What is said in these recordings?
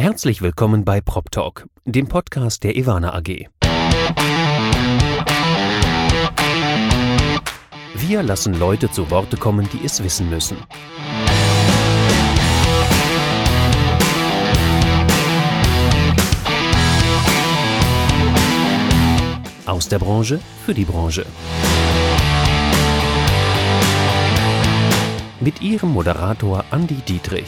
Herzlich willkommen bei PropTalk, dem Podcast der Ewana AG. Wir lassen Leute zu Worte kommen, die es wissen müssen. Aus der Branche für die Branche. Mit Ihrem Moderator Andi Dietrich.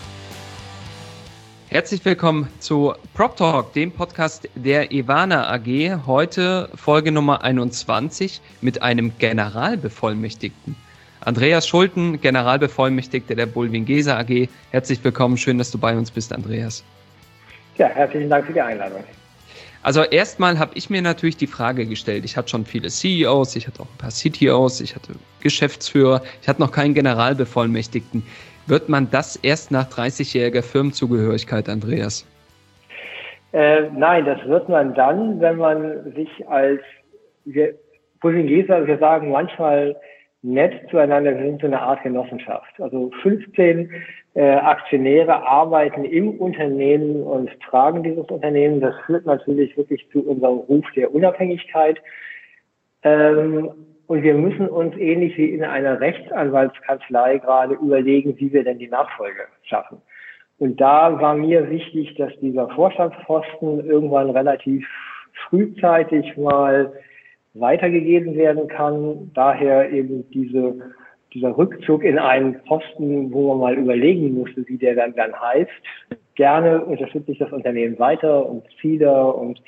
Herzlich willkommen zu PropTalk, dem Podcast der Ewana AG. Heute Folge Nummer 21 mit einem Generalbevollmächtigten. Andreas Schulten, Generalbevollmächtigter der Bulwiengesa AG. Herzlich willkommen, schön, dass du bei uns bist, Andreas. Ja, herzlichen Dank für die Einladung. Also erstmal habe ich mir natürlich die Frage gestellt, ich hatte schon viele CEOs, ich hatte auch ein paar CTOs, ich hatte Geschäftsführer, ich hatte noch keinen Generalbevollmächtigten. Wird man das erst nach 30-jähriger Firmenzugehörigkeit, Andreas? Nein, das wird man dann, wenn man sich Bulwiengesa, wir sagen manchmal nett zueinander, wir sind so eine Art Genossenschaft. Also 15 Aktionäre arbeiten im Unternehmen und tragen dieses Unternehmen. Das führt natürlich wirklich zu unserem Ruf der Unabhängigkeit. Und wir müssen uns ähnlich wie in einer Rechtsanwaltskanzlei gerade überlegen, wie wir denn die Nachfolge schaffen. Und da war mir wichtig, dass dieser Vorstandsposten irgendwann relativ frühzeitig mal weitergegeben werden kann. Daher eben dieser Rückzug in einen Posten, wo man mal überlegen musste, wie der dann heißt. Gerne unterstütze ich das Unternehmen weiter und ziehe und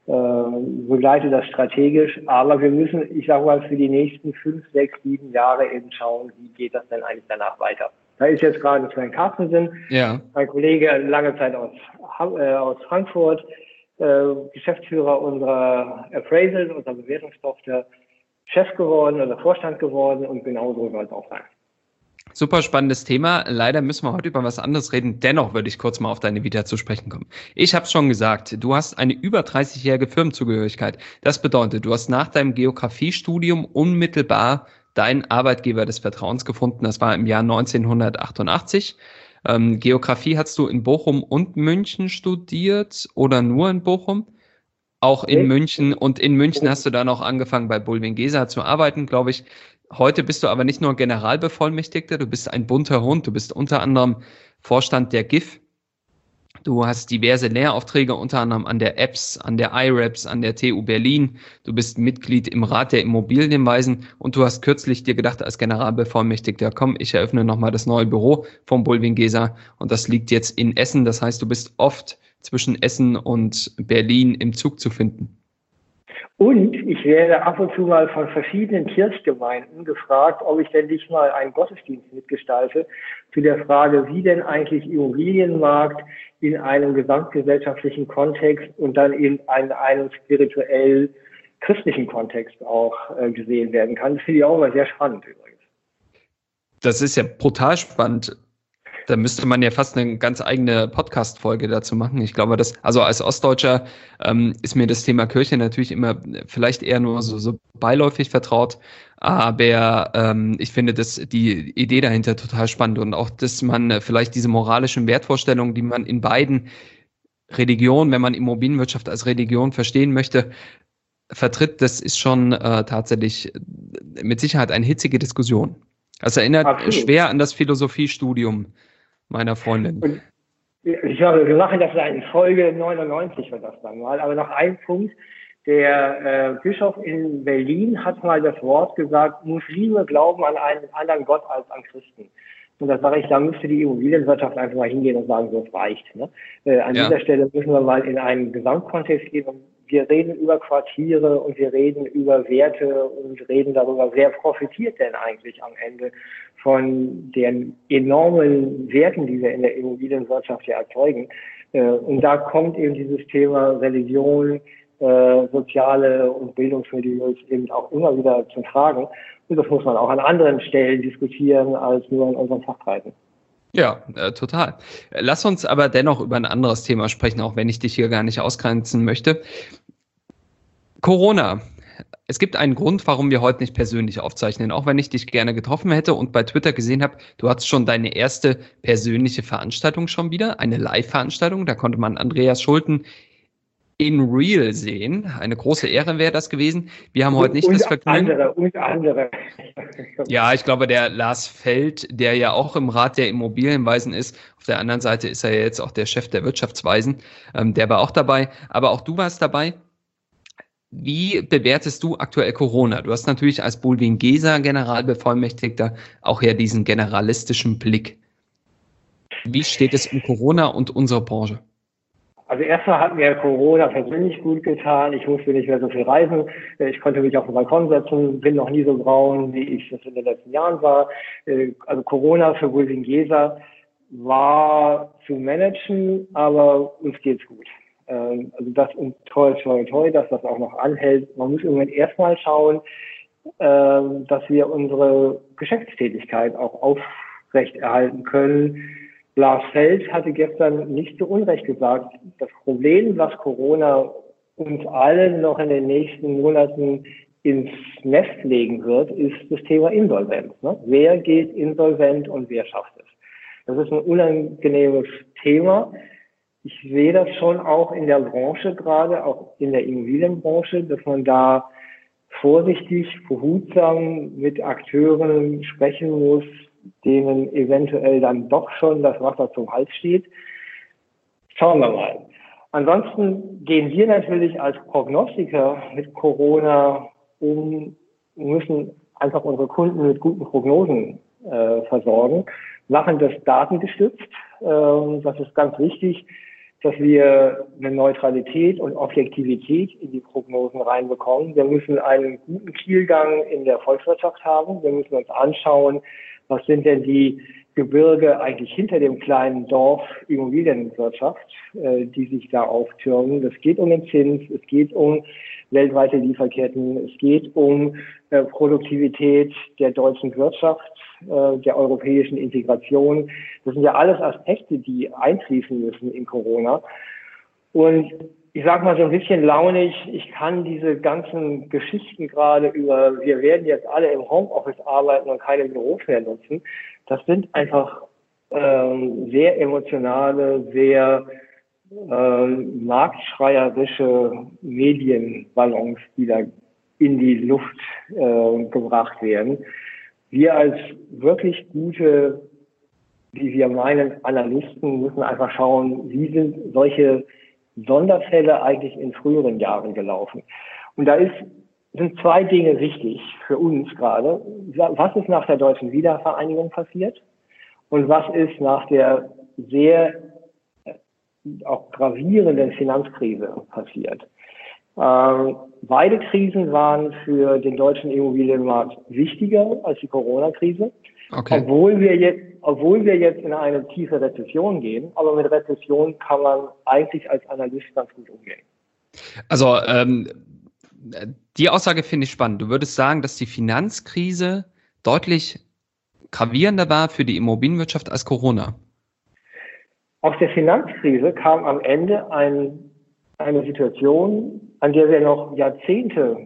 begleite das strategisch, aber wir müssen, ich sage mal, für die nächsten 5, 6, 7 Jahre eben schauen, wie geht das denn eigentlich danach weiter. Da ist jetzt gerade Sven Carstensen, mein Kollege, lange Zeit aus Frankfurt, Geschäftsführer unserer Appraisal, unserer Bewertungstochter, Chef geworden oder Vorstand geworden und genauso soll es auch sein. Super spannendes Thema. Leider müssen wir heute über was anderes reden. Dennoch würde ich kurz mal auf deine Vita zu sprechen kommen. Ich habe es schon gesagt, du hast eine über 30-jährige Firmenzugehörigkeit. Das bedeutet, du hast nach deinem Geografiestudium unmittelbar deinen Arbeitgeber des Vertrauens gefunden. Das war im Jahr 1988. Geografie hast du in Bochum und München studiert oder nur in Bochum? Auch in München. Und in München hast du dann auch angefangen, bei Bulwiengesa zu arbeiten, glaube ich. Heute bist du aber nicht nur Generalbevollmächtigter, du bist ein bunter Hund. Du bist unter anderem Vorstand der GIF. Du hast diverse Lehraufträge, unter anderem an der EBS, an der IREBS, an der TU Berlin. Du bist Mitglied im Rat der Immobilienweisen und du hast kürzlich dir gedacht als Generalbevollmächtigter, komm, ich eröffne nochmal das neue Büro vom Bulwiengesa und das liegt jetzt in Essen. Das heißt, du bist oft zwischen Essen und Berlin im Zug zu finden. Und ich werde ab und zu mal von verschiedenen Kirchgemeinden gefragt, ob ich denn nicht mal einen Gottesdienst mitgestalte zu der Frage, wie denn eigentlich Immobilienmarkt in einem gesamtgesellschaftlichen Kontext und dann in einem spirituell christlichen Kontext auch gesehen werden kann. Das finde ich auch mal sehr spannend übrigens. Das ist ja brutal spannend. Da müsste man ja fast eine ganz eigene Podcast-Folge dazu machen. Ich glaube, also als Ostdeutscher ist mir das Thema Kirche natürlich immer vielleicht eher nur so beiläufig vertraut. Aber ich finde die Idee dahinter total spannend und auch, dass man vielleicht diese moralischen Wertvorstellungen, die man in beiden Religionen, wenn man Immobilienwirtschaft als Religion verstehen möchte, vertritt, das ist schon tatsächlich mit Sicherheit eine hitzige Diskussion. Das erinnert schwer an das Philosophiestudium meiner Freundin. Und ich glaube, wir machen das in Folge 99 wird das dann mal. Aber noch ein Punkt. Der Bischof in Berlin hat mal das Wort gesagt, Muslime glauben an einen anderen Gott als an Christen. Und da sage ich, da müsste die Immobilienwirtschaft einfach mal hingehen und sagen, so, es reicht. Ne? An dieser Stelle müssen wir mal in einen Gesamtkontext gehen. Und wir reden über Quartiere und wir reden über Werte und reden darüber, wer profitiert denn eigentlich am Ende von den enormen Werten, die wir in der Immobilienwirtschaft ja erzeugen. Und da kommt eben dieses Thema Religion, soziale und Bildungsmilieus eben auch immer wieder zum Tragen. Und das muss man auch an anderen Stellen diskutieren als nur in unseren Fachkreisen. Ja, total. Lass uns aber dennoch über ein anderes Thema sprechen, auch wenn ich dich hier gar nicht ausgrenzen möchte. Corona. es gibt einen Grund, warum wir heute nicht persönlich aufzeichnen, auch wenn ich dich gerne getroffen hätte und bei Twitter gesehen habe, du hattest schon deine erste persönliche Veranstaltung schon wieder, eine Live-Veranstaltung, da konnte man Andreas Schulten in real sehen. Eine große Ehre wäre das gewesen. Wir haben heute nicht das Vergnügen. Andere. Ja, ich glaube, der Lars Feld, der ja auch im Rat der Immobilienweisen ist, auf der anderen Seite ist er ja jetzt auch der Chef der Wirtschaftsweisen, der war auch dabei, aber auch du warst dabei. Wie bewertest du aktuell Corona? Du hast natürlich als Bulwiengesa Generalbevollmächtigter auch ja diesen generalistischen Blick. Wie steht es um Corona und unsere Branche? Also erstmal hat mir Corona persönlich gut getan. Ich musste nicht mehr so viel reisen. Ich konnte mich auf den Balkon setzen, bin noch nie so braun, wie ich das in den letzten Jahren war. Also Corona für Bulwiengesa war zu managen, aber uns geht's gut. Also das und toi, dass das auch noch anhält. Man muss irgendwann erstmal schauen, dass wir unsere Geschäftstätigkeit auch aufrechterhalten können. Lars Feld hatte gestern nicht zu Unrecht gesagt, das Problem, was Corona uns allen noch in den nächsten Monaten ins Nest legen wird, ist das Thema Insolvenz. Ne? Wer geht insolvent und wer schafft es? Das ist ein unangenehmes Thema. Ich sehe das schon auch in der Branche gerade, auch in der Immobilienbranche, dass man da vorsichtig, behutsam mit Akteuren sprechen muss, denen eventuell dann doch schon das Wasser zum Hals steht. Schauen wir mal. Ansonsten gehen wir natürlich als Prognostiker mit Corona um, müssen einfach unsere Kunden mit guten Prognosen versorgen, machen das datengestützt. Das ist ganz wichtig, dass wir eine Neutralität und Objektivität in die Prognosen reinbekommen. Wir müssen einen guten Kielgang in der Volkswirtschaft haben. Wir müssen uns anschauen, was sind denn die Gebirge eigentlich hinter dem kleinen Dorf Immobilienwirtschaft, die sich da auftürmen. Es geht um den Zins, es geht um weltweite Lieferketten, es geht um Produktivität der deutschen Wirtschaft, der europäischen Integration. Das sind ja alles Aspekte, die einfließen müssen in Corona. Und ich sage mal so ein bisschen launig, ich kann diese ganzen Geschichten gerade über, wir werden jetzt alle im Homeoffice arbeiten und keine Büros mehr nutzen, das sind einfach sehr emotionale, sehr marktschreierische Medienballons, die da in die Luft gebracht werden. Wir als wirklich gute, wie wir meinen, Analysten müssen einfach schauen, wie sind solche Sonderfälle eigentlich in früheren Jahren gelaufen. Und da sind zwei Dinge wichtig für uns gerade. Was ist nach der deutschen Wiedervereinigung passiert? Und was ist nach der sehr auch gravierenden Finanzkrise passiert? Beide Krisen waren für den deutschen Immobilienmarkt wichtiger als die Corona-Krise. Okay. Obwohl wir jetzt in eine tiefe Rezession gehen, aber mit Rezession kann man eigentlich als Analyst ganz gut umgehen. Also die Aussage finde ich spannend. Du würdest sagen, dass die Finanzkrise deutlich gravierender war für die Immobilienwirtschaft als Corona? Aus der Finanzkrise kam am Ende eine Situation, an der wir noch Jahrzehnte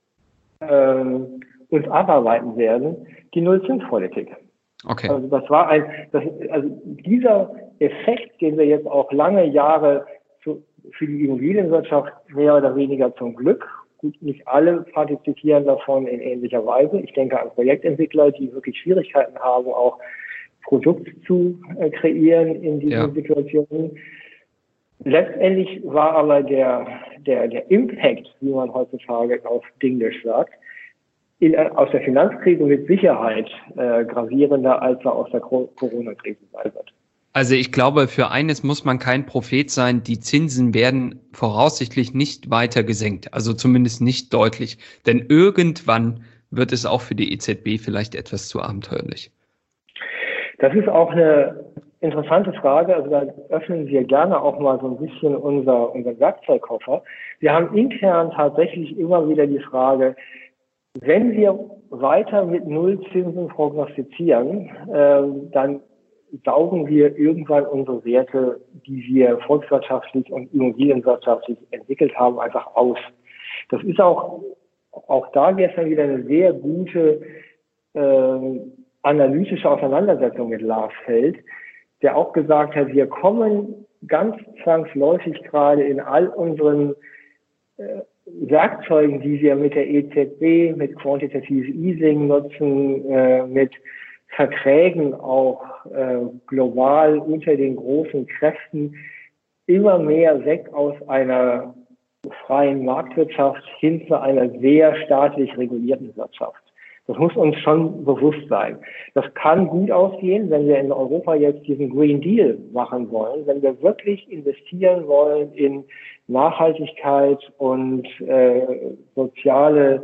uns abarbeiten werden, die Nullzinspolitik. Okay. Also das war also dieser Effekt, den wir jetzt auch lange Jahre für die Immobilienwirtschaft mehr oder weniger zum Glück, gut, nicht alle partizipieren davon in ähnlicher Weise. Ich denke an Projektentwickler, die wirklich Schwierigkeiten haben, auch Produkt zu kreieren in diesen Situationen. Letztendlich war aber der Impact, wie man heutzutage auf Englisch sagt, aus der Finanzkrise mit Sicherheit gravierender, als er aus der Corona-Krise sein wird. Also ich glaube, für eines muss man kein Prophet sein, die Zinsen werden voraussichtlich nicht weiter gesenkt, also zumindest nicht deutlich. Denn irgendwann wird es auch für die EZB vielleicht etwas zu abenteuerlich. Das ist auch eine interessante Frage. Also da öffnen wir gerne auch mal so ein bisschen unser Werkzeugkoffer. Wir haben intern tatsächlich immer wieder die Frage, wenn wir weiter mit Nullzinsen prognostizieren, dann saugen wir irgendwann unsere Werte, die wir volkswirtschaftlich und immobilienwirtschaftlich entwickelt haben, einfach aus. Das ist auch auch da gestern wieder eine sehr gute analytische Auseinandersetzung mit Lars Feld, der auch gesagt hat, wir kommen ganz zwangsläufig gerade in all unseren Werkzeugen, die wir mit der EZB, mit Quantitative Easing nutzen, mit Verträgen auch global unter den großen Kräften, immer mehr weg aus einer freien Marktwirtschaft hin zu einer sehr staatlich regulierten Wirtschaft. Das muss uns schon bewusst sein. Das kann gut ausgehen, wenn wir in Europa jetzt diesen Green Deal machen wollen, wenn wir wirklich investieren wollen in Nachhaltigkeit und soziale,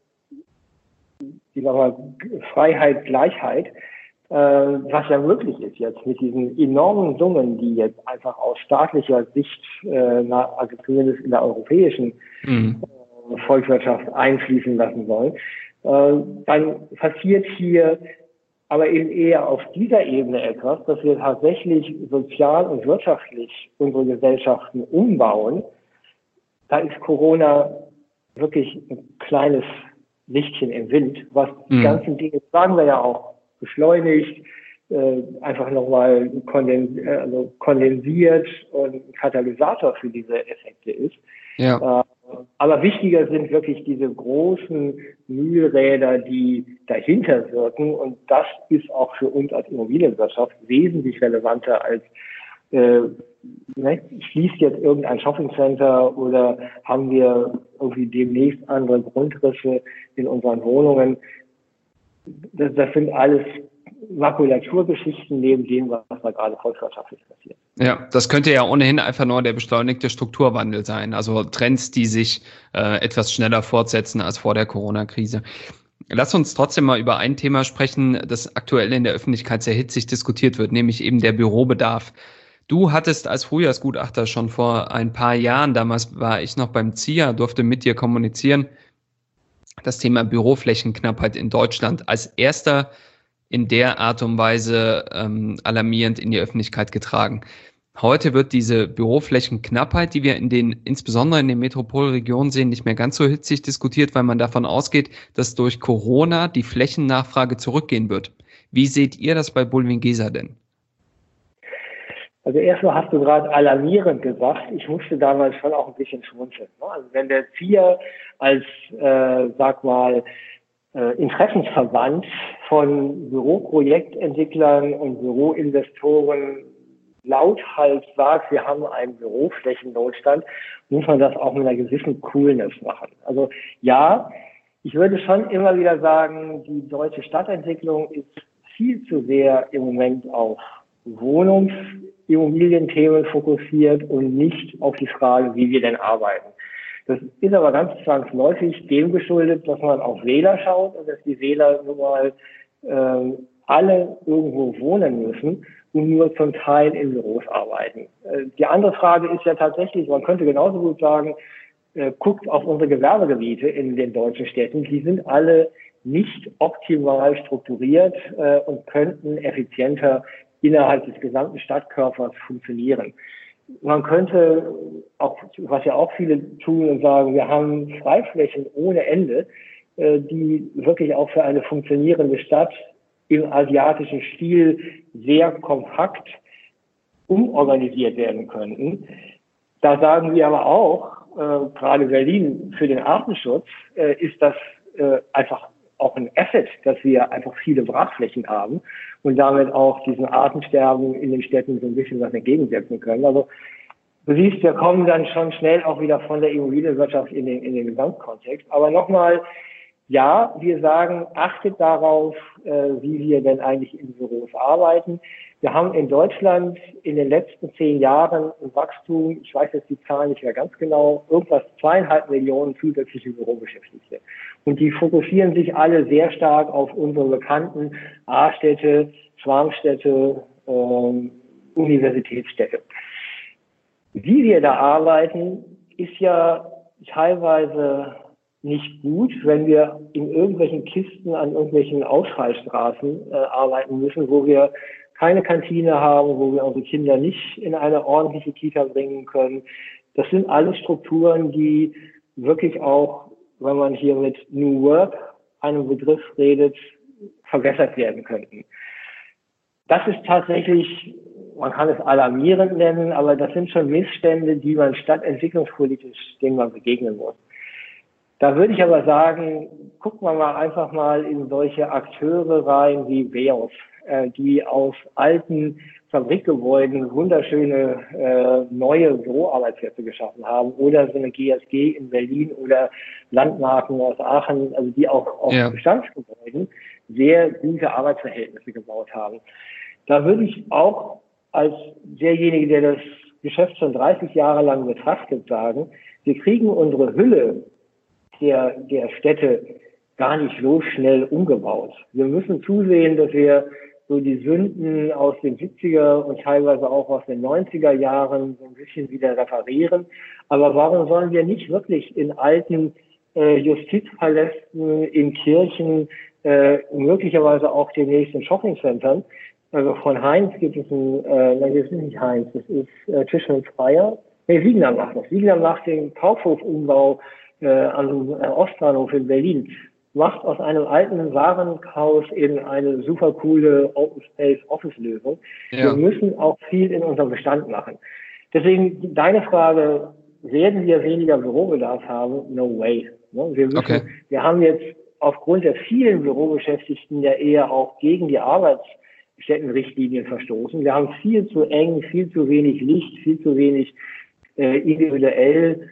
Freiheit, Gleichheit, was ja möglich ist jetzt mit diesen enormen Summen, die jetzt einfach aus staatlicher Sicht, also zumindest in der europäischen Volkswirtschaft einfließen lassen wollen. Dann passiert hier aber eben eher auf dieser Ebene etwas, dass wir tatsächlich sozial und wirtschaftlich unsere Gesellschaften umbauen. Da ist Corona wirklich ein kleines Lichtchen im Wind, was die ganzen Dinge, sagen wir ja auch, beschleunigt, einfach nochmal kondensiert und ein Katalysator für diese Effekte ist. Ja. Aber wichtiger sind wirklich diese großen Mühlräder, die dahinter wirken. Und das ist auch für uns als Immobilienwirtschaft wesentlich relevanter als schließt jetzt irgendein Shoppingcenter oder haben wir irgendwie demnächst andere Grundrisse in unseren Wohnungen. Das sind alles Makulaturgeschichten neben dem, was da gerade volkswirtschaftlich passiert. Ja, das könnte ja ohnehin einfach nur der beschleunigte Strukturwandel sein. Also Trends, die sich etwas schneller fortsetzen als vor der Corona-Krise. Lass uns trotzdem mal über ein Thema sprechen, das aktuell in der Öffentlichkeit sehr hitzig diskutiert wird, nämlich eben der Bürobedarf. Du hattest als Frühjahrsgutachter schon vor ein paar Jahren, damals war ich noch beim ZIA, durfte mit dir kommunizieren, das Thema Büroflächenknappheit in Deutschland als erster in der Art und Weise alarmierend in die Öffentlichkeit getragen. Heute wird diese Büroflächenknappheit, die wir insbesondere in den Metropolregionen sehen, nicht mehr ganz so hitzig diskutiert, weil man davon ausgeht, dass durch Corona die Flächennachfrage zurückgehen wird. Wie seht ihr das bei Bulwiengesa denn? Also erstmal hast du gerade alarmierend gesagt. Ich musste damals schon auch ein bisschen schmunzeln. Also wenn der ZIA als, Interessensverband von Büroprojektentwicklern und Büroinvestoren lauthals sagt, wir haben einen Büroflächennotstand, muss man das auch mit einer gewissen Coolness machen. Also ja, ich würde schon immer wieder sagen, die deutsche Stadtentwicklung ist viel zu sehr im Moment auf Wohnungsimmobilienthemen fokussiert und nicht auf die Frage, wie wir denn arbeiten. Das ist aber ganz zwangsläufig dem geschuldet, dass man auf Wähler schaut und dass die Wähler nun mal alle irgendwo wohnen müssen und nur zum Teil in Büros arbeiten. Die andere Frage ist ja tatsächlich, man könnte genauso gut sagen, guckt auf unsere Gewerbegebiete in den deutschen Städten, die sind alle nicht optimal strukturiert und könnten effizienter innerhalb des gesamten Stadtkörpers funktionieren. Man könnte auch, was ja auch viele tun und sagen, wir haben Freiflächen ohne Ende, die wirklich auch für eine funktionierende Stadt im asiatischen Stil sehr kompakt umorganisiert werden könnten. Da sagen wir aber auch, gerade Berlin für den Artenschutz ist das einfach auch ein Asset, dass wir einfach viele Brachflächen haben und damit auch diesem Artensterben in den Städten so ein bisschen was entgegensetzen können. Also du siehst, wir kommen dann schon schnell auch wieder von der Immobilienwirtschaft in den Gesamtkontext. Aber nochmal, ja, wir sagen, achtet darauf, wie wir denn eigentlich in Büros arbeiten. Wir haben in Deutschland in den letzten 10 Jahren ein Wachstum, ich weiß jetzt die Zahlen nicht mehr ganz genau, irgendwas 2,5 Millionen zusätzliche Bürobeschäftigte. Und die fokussieren sich alle sehr stark auf unsere bekannten A-Städte, Schwarmstädte, Universitätsstädte. Wie wir da arbeiten, ist ja teilweise nicht gut, wenn wir in irgendwelchen Kisten an irgendwelchen Ausfallstraßen arbeiten müssen, wo wir keine Kantine haben, wo wir unsere Kinder nicht in eine ordentliche Kita bringen können. Das sind alles Strukturen, die wirklich auch wenn man hier mit New Work, einem Begriff redet, verbessert werden könnten. Das ist tatsächlich, man kann es alarmierend nennen, aber das sind schon Missstände, die man stadtentwicklungspolitisch, denen man begegnen muss. Da würde ich aber sagen, gucken wir mal einfach mal in solche Akteure rein wie Veolia, die aus alten Fabrikgebäuden wunderschöne neue Büroarbeitsplätze geschaffen haben, oder so eine GSG in Berlin oder Landmarken aus Aachen, also die auch auf Bestandsgebäuden sehr gute Arbeitsverhältnisse gebaut haben. Da würde ich auch als derjenige, der das Geschäft schon 30 Jahre lang betrachtet, sagen, wir kriegen unsere Hülle der Städte gar nicht so schnell umgebaut. Wir müssen zusehen, dass wir so die Sünden aus den 70er und teilweise auch aus den 90er Jahren so ein bisschen wieder reparieren. Aber warum sollen wir nicht wirklich in alten Justizpalästen, in Kirchen, möglicherweise auch demnächst in Shoppingcentern, also von Heinz gibt es nein, das ist nicht Heinz, das ist Tisch und Freier. Nee, Siegner macht das. Siegner macht den Kaufhofumbau am Ostbahnhof in Berlin, macht aus einem alten Warenhaus in eine super coole Open Space Office Lösung. Ja. Wir müssen auch viel in unserem Bestand machen. Deswegen deine Frage, werden wir weniger Bürobedarf haben? No way. Wir haben jetzt aufgrund der vielen Bürobeschäftigten ja eher auch gegen die Arbeitsstättenrichtlinien verstoßen. Wir haben viel zu eng, viel zu wenig Licht, viel zu wenig individuell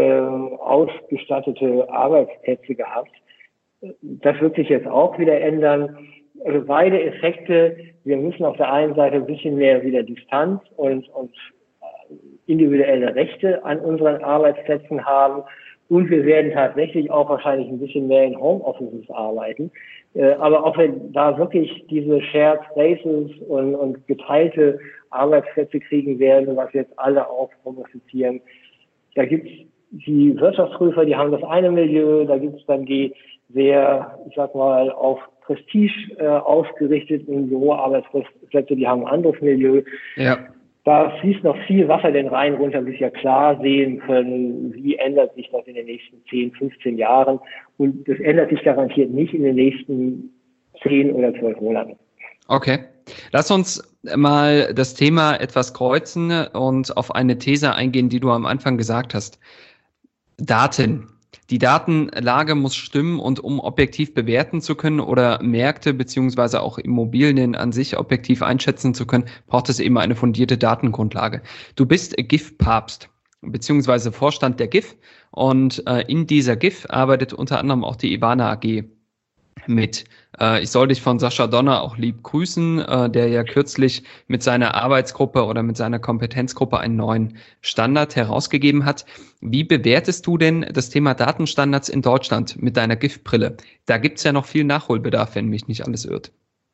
ausgestattete Arbeitsplätze gehabt. Das wird sich jetzt auch wieder ändern. Also beide Effekte. Wir müssen auf der einen Seite ein bisschen mehr wieder Distanz und individuelle Rechte an unseren Arbeitsplätzen haben. Und wir werden tatsächlich auch wahrscheinlich ein bisschen mehr in Homeoffices arbeiten. Aber ob wir da wirklich diese Shared Spaces und geteilte Arbeitsplätze kriegen werden, was jetzt alle auch prognostizieren, da gibt's die Wirtschaftsprüfer, die haben das eine Milieu, da gibt's dann die sehr, ich sag mal, auf Prestige ausgerichteten Büroarbeitsplätze, die haben ein anderes Milieu. Ja. Da fließt noch viel Wasser den Rhein runter, bis wir klar sehen können, wie ändert sich das in den nächsten 10, 15 Jahren. Und das ändert sich garantiert nicht in den nächsten 10 oder 12 Monaten. Okay. Lass uns mal das Thema etwas kreuzen und auf eine These eingehen, die du am Anfang gesagt hast. Daten. Die Datenlage muss stimmen, und um objektiv bewerten zu können oder Märkte beziehungsweise auch Immobilien an sich objektiv einschätzen zu können, braucht es eben eine fundierte Datengrundlage. Du bist GIF-Papst beziehungsweise Vorstand der GIF, und in dieser GIF arbeitet unter anderem auch die Ivana AG mit. Ich soll dich von Sascha Donner auch lieb grüßen, der ja kürzlich mit seiner Arbeitsgruppe oder mit seiner Kompetenzgruppe einen neuen Standard herausgegeben hat. Wie bewertest du denn das Thema Datenstandards in Deutschland mit deiner GIF-Brille? Da gibt es ja noch viel Nachholbedarf, wenn mich nicht alles irrt.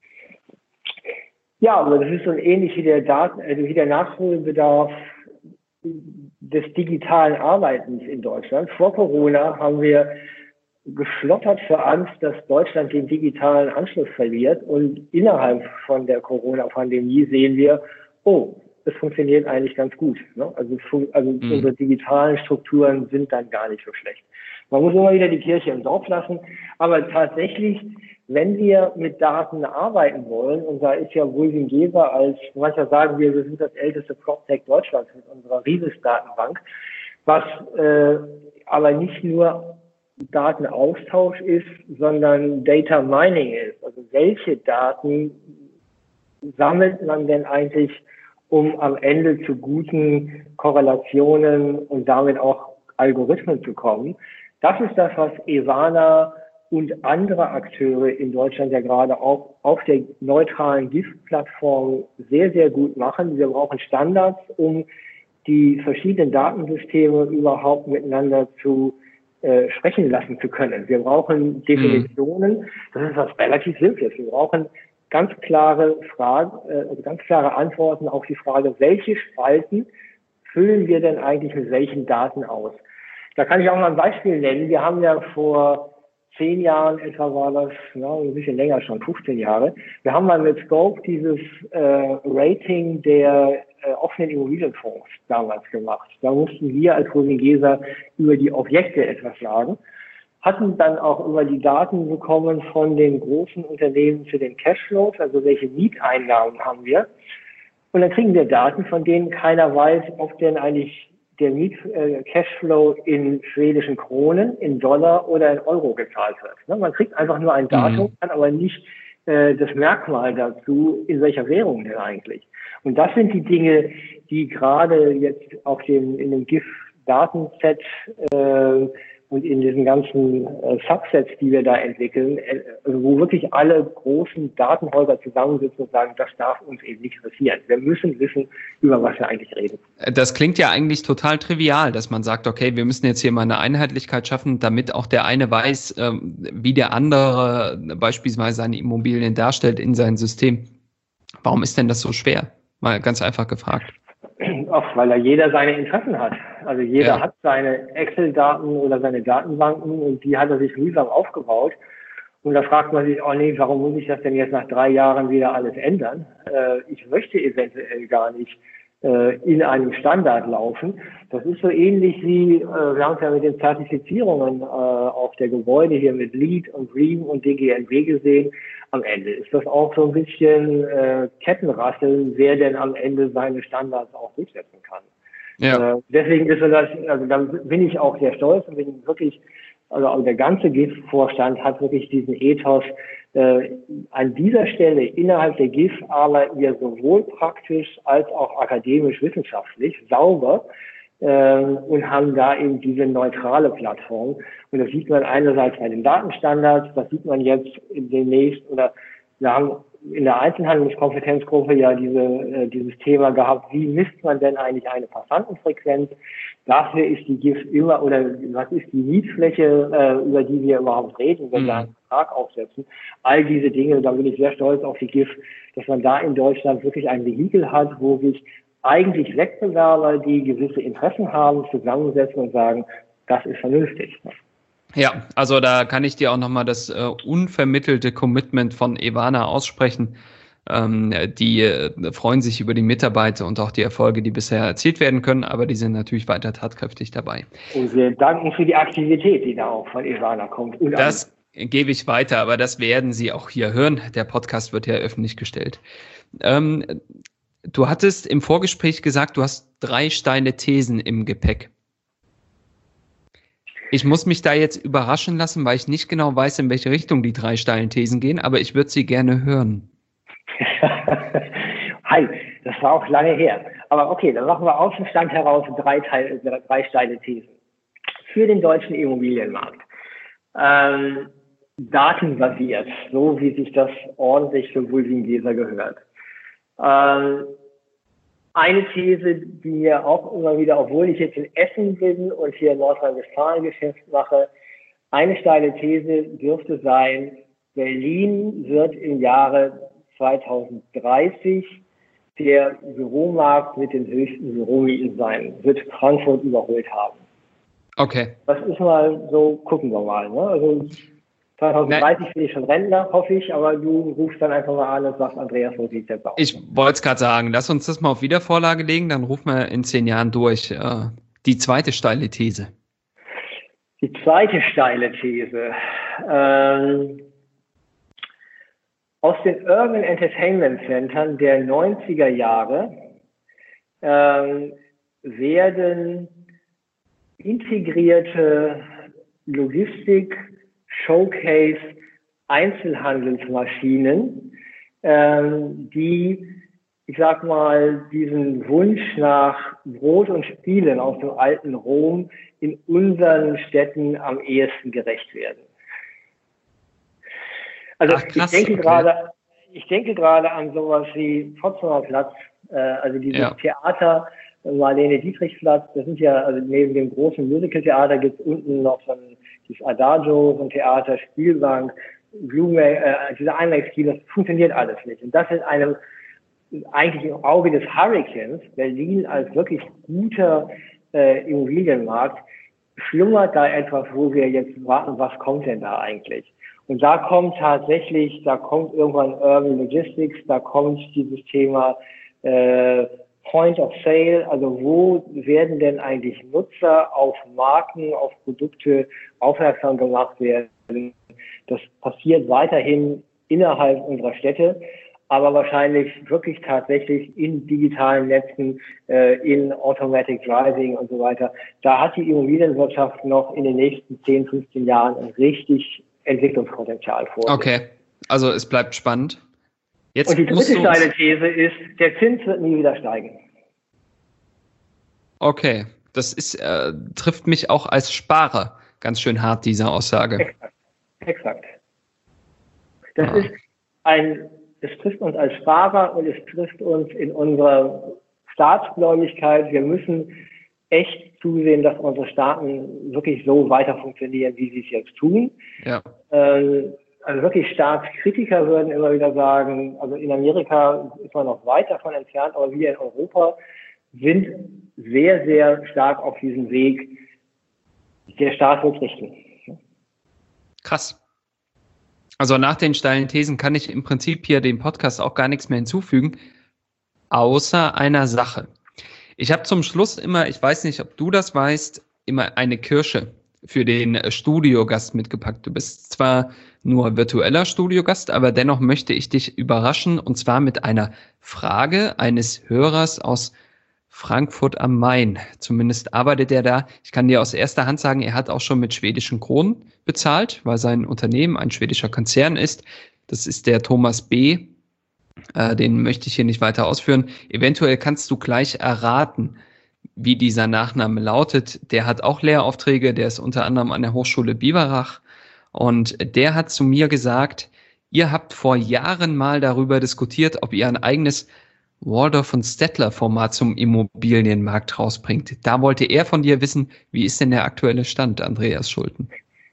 Ja, aber das ist so ähnlich wie der Nachholbedarf des digitalen Arbeitens in Deutschland. Vor Corona haben wir geschlottert vor Angst, dass Deutschland den digitalen Anschluss verliert. Und innerhalb von der Corona-Pandemie sehen wir, es funktioniert eigentlich ganz gut. Ne? Also unsere digitalen Strukturen sind dann gar nicht so schlecht. Man muss immer wieder die Kirche im Dorf lassen. Aber tatsächlich, wenn wir mit Daten arbeiten wollen, und da ist ja Wulving Geser als, mancher sagen wir sind das älteste PropTech Deutschlands mit unserer RISIS-Datenbank, was aber nicht nur Datenaustausch ist, sondern Data Mining ist. Also welche Daten sammelt man denn eigentlich, um am Ende zu guten Korrelationen und damit auch Algorithmen zu kommen? Das ist das, was Ivana und andere Akteure in Deutschland ja gerade auch auf der neutralen GIF-Plattform sehr, sehr gut machen. Wir brauchen Standards, um die verschiedenen Datensysteme überhaupt miteinander zu sprechen lassen zu können. Wir brauchen Definitionen. Das ist was relativ Simples. Wir brauchen ganz klare Fragen, ganz klare Antworten auf die Frage, welche Spalten füllen wir denn eigentlich mit welchen Daten aus? Da kann ich auch mal ein Beispiel nennen. Wir haben ja vor 10 Jahren etwa war das, ein bisschen länger schon, 15 Jahre. Wir haben mal mit Scope dieses Rating der offenen Immobilienfonds damals gemacht. Da mussten wir als Wulving Geser über die Objekte etwas sagen, hatten dann auch immer die Daten bekommen von den großen Unternehmen zu den Cashflows, also welche Mieteinnahmen haben wir. Und dann kriegen wir Daten, von denen keiner weiß, ob denn eigentlich der Cashflow in schwedischen Kronen, in Dollar oder in Euro gezahlt wird. Man kriegt einfach nur ein Datum, kann aber nicht das Merkmal dazu, in welcher Währung denn eigentlich. Und das sind die Dinge, die gerade jetzt in dem GIF-Datenset und in diesen ganzen Subsets, die wir da entwickeln, wo wirklich alle großen Datenhäuser zusammensitzen und sagen, das darf uns eben nicht passieren. Wir müssen wissen, über was wir eigentlich reden. Das klingt ja eigentlich total trivial, dass man sagt, okay, wir müssen jetzt hier mal eine Einheitlichkeit schaffen, damit auch der eine weiß, wie der andere beispielsweise seine Immobilien darstellt in seinem System. Warum ist denn das so schwer? Mal ganz einfach gefragt. Auch weil da jeder seine Interessen hat. Also jeder hat seine Excel-Daten oder seine Datenbanken und die hat er sich mühsam aufgebaut. Und da fragt man sich, oh nee, warum muss ich das denn jetzt nach 3 Jahren wieder alles ändern? Ich möchte eventuell gar nicht in einem Standard laufen. Das ist so ähnlich wie, wir haben es ja mit den Zertifizierungen auch der Gebäude hier mit LEED und BREEAM und DGNB gesehen. Am Ende ist das auch so ein bisschen Kettenrasseln, wer denn am Ende seine Standards auch durchsetzen kann. Ja. Deswegen ist das, also da bin ich auch sehr stolz und bin wirklich, also der ganze GIF-Vorstand hat wirklich diesen Ethos. An dieser Stelle innerhalb der GIF arbeiten wir sowohl praktisch als auch akademisch-wissenschaftlich sauber und haben da eben diese neutrale Plattform. Und das sieht man einerseits bei den Datenstandards, das sieht man jetzt demnächst, oder wir haben in der Einzelhandelskompetenzgruppe ja dieses Thema gehabt, wie misst man denn eigentlich eine Passantenfrequenz? Dafür ist die GIF immer, oder was ist die Mietfläche, über die wir überhaupt reden, wenn wir einen Vertrag aufsetzen? All diese Dinge, da bin ich sehr stolz auf die GIF, dass man da in Deutschland wirklich ein Vehikel hat, wo sich eigentlich Wettbewerber, die gewisse Interessen haben, zusammensetzen und sagen, das ist vernünftig. Ja, also da kann ich dir auch nochmal das unvermittelte Commitment von Ewana aussprechen. Die freuen sich über die Mitarbeit und auch die Erfolge, die bisher erzielt werden können, aber die sind natürlich weiter tatkräftig dabei. Und wir danken für die Aktivität, die da auch von Ewana kommt. Und das gebe ich weiter, aber das werden Sie auch hier hören. Der Podcast wird ja öffentlich gestellt. Du hattest im Vorgespräch gesagt, du hast 3 steile Thesen im Gepäck. Ich muss mich da jetzt überraschen lassen, weil ich nicht genau weiß, in welche Richtung die 3 steilen Thesen gehen, aber ich würde sie gerne hören. Hi, das war auch lange her. Aber okay, dann machen wir aus dem Stand heraus 3 steile Thesen. Für den deutschen Immobilienmarkt. Datenbasiert, so wie sich das ordentlich für Bulwingleser gehört. Eine These, die mir auch immer wieder, obwohl ich jetzt in Essen bin und hier in Nordrhein-Westfalen Geschäft mache, eine steile These dürfte sein, Berlin wird im Jahre 2030 der Büromarkt mit den höchsten Büromieten sein, wird Frankfurt überholt haben. Okay. Das ist mal so, gucken wir mal. Ne? Also 2030 bin ich schon Rentner, hoffe ich, aber du rufst dann einfach mal an und sagst, Andreas, wo sieht es jetzt aus? Ich wollte es gerade sagen, lass uns das mal auf Wiedervorlage legen, dann rufen wir in 10 Jahren durch. Die zweite steile These. Die zweite steile These. Aus den Urban Entertainment Centern der 90er Jahre werden integrierte Logistik, Showcase, Einzelhandelsmaschinen, die, ich sag mal, diesen Wunsch nach Brot und Spielen aus dem alten Rom in unseren Städten am ehesten gerecht werden. Also krass, ich denke gerade an sowas wie Potsdamer Platz, also dieses Theater, Marlene Dietrich Platz, das sind ja, also neben dem großen Musical-Theater gibt es unten noch so ein dieses Adagio, so ein Theater, Spielbank, dieser IMAX-Kino, das funktioniert alles nicht. Und das in einem, eigentlich im Auge des Hurricanes, Berlin als wirklich guter Immobilienmarkt, schlummert da etwas, wo wir jetzt warten, was kommt denn da eigentlich? Und da kommt irgendwann Urban Logistics, da kommt dieses Thema Point of Sale, also wo werden denn eigentlich Nutzer auf Marken, auf Produkte aufmerksam gemacht werden. Das passiert weiterhin innerhalb unserer Städte, aber wahrscheinlich wirklich tatsächlich in digitalen Netzen, in Automatic Driving und so weiter. Da hat die Immobilienwirtschaft noch in den nächsten 10, 15 Jahren ein richtig Entwicklungspotenzial vor sich. Okay, also es bleibt spannend. Jetzt und die dritte steile These ist, der Zins wird nie wieder steigen. Okay, das ist, trifft mich auch als Sparer ganz schön hart, diese Aussage. Exakt. Es trifft uns als Sparer und es trifft uns in unserer Staatsgläubigkeit. Wir müssen echt zusehen, dass unsere Staaten wirklich so weiter funktionieren, wie sie es jetzt tun. Ja. Also wirklich Staatskritiker würden immer wieder sagen, also in Amerika ist man noch weit davon entfernt, aber wir in Europa sind sehr, sehr stark auf diesem Weg. Der Staat wird richten. Krass. Also nach den steilen Thesen kann ich im Prinzip hier dem Podcast auch gar nichts mehr hinzufügen, außer einer Sache. Ich habe zum Schluss immer, ich weiß nicht, ob du das weißt, immer eine Kirsche für den Studiogast mitgepackt. Du bist zwar nur virtueller Studiogast, aber dennoch möchte ich dich überraschen, und zwar mit einer Frage eines Hörers aus Frankfurt am Main. Zumindest arbeitet er da. Ich kann dir aus erster Hand sagen, er hat auch schon mit schwedischen Kronen bezahlt, weil sein Unternehmen ein schwedischer Konzern ist. Das ist der Thomas B. Den möchte ich hier nicht weiter ausführen. Eventuell kannst du gleich erraten, wie dieser Nachname lautet. Der hat auch Lehraufträge, der ist unter anderem an der Hochschule Biberach. Und der hat zu mir gesagt, ihr habt vor Jahren mal darüber diskutiert, ob ihr ein eigenes Waldorf und Stettler Format zum Immobilienmarkt rausbringt. Da wollte er von dir wissen, wie ist denn der aktuelle Stand, Andreas Schulten?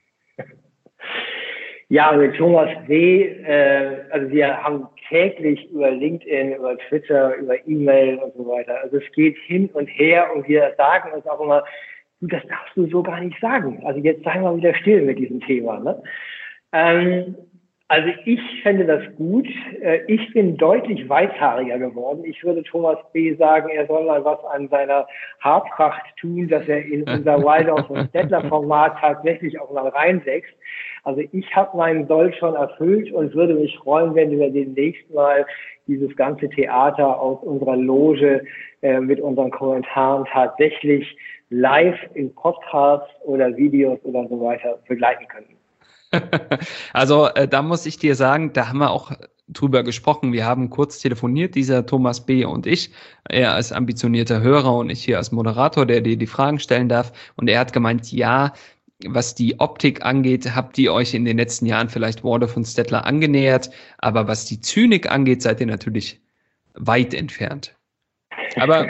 Ja, mit Thomas B., also wir haben täglich über LinkedIn, über Twitter, über E-Mail und so weiter. Also es geht hin und her und wir sagen uns auch immer, du, das darfst du so gar nicht sagen. Also jetzt sei mal wieder still mit diesem Thema. Ne? Also ich fände das gut. Ich bin deutlich weißhaariger geworden. Ich würde Thomas B. sagen, er soll mal was an seiner Haarpracht tun, dass er in unser Waldorf und Stettler Format tatsächlich auch mal reinwächst. Also ich habe meinen Soll schon erfüllt und würde mich freuen, wenn wir demnächst mal dieses ganze Theater aus unserer Loge mit unseren Kommentaren tatsächlich live in Podcasts oder Videos oder so weiter begleiten könnten. Also da muss ich dir sagen, da haben wir auch drüber gesprochen. Wir haben kurz telefoniert, dieser Thomas B. und ich. Er als ambitionierter Hörer und ich hier als Moderator, der dir die Fragen stellen darf. Und er hat gemeint, ja, was die Optik angeht, habt ihr euch in den letzten Jahren vielleicht Waldorf und Stettler angenähert. Aber was die Zynik angeht, seid ihr natürlich weit entfernt. Aber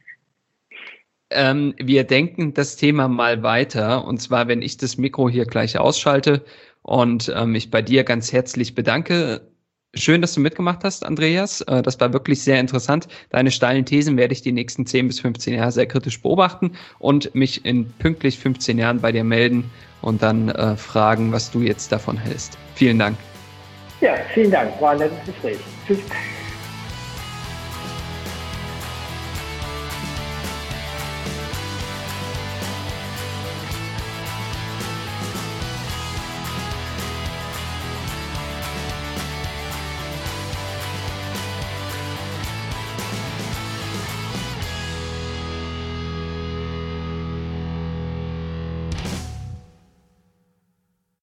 wir denken das Thema mal weiter. Und zwar, wenn ich das Mikro hier gleich ausschalte und mich bei dir ganz herzlich bedanke. Schön, dass du mitgemacht hast, Andreas. Das war wirklich sehr interessant. Deine steilen Thesen werde ich die nächsten 10 bis 15 Jahre sehr kritisch beobachten und mich in pünktlich 15 Jahren bei dir melden und dann fragen, was du jetzt davon hältst. Vielen Dank. Ja, vielen Dank. War ein nettes Gespräch. Tschüss.